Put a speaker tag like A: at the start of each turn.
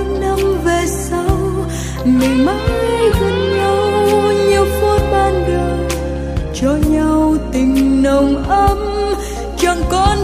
A: những năm về sau, mình mãi gần nhau như phút ban đầu, cho nhau tình nồng ấm chẳng còn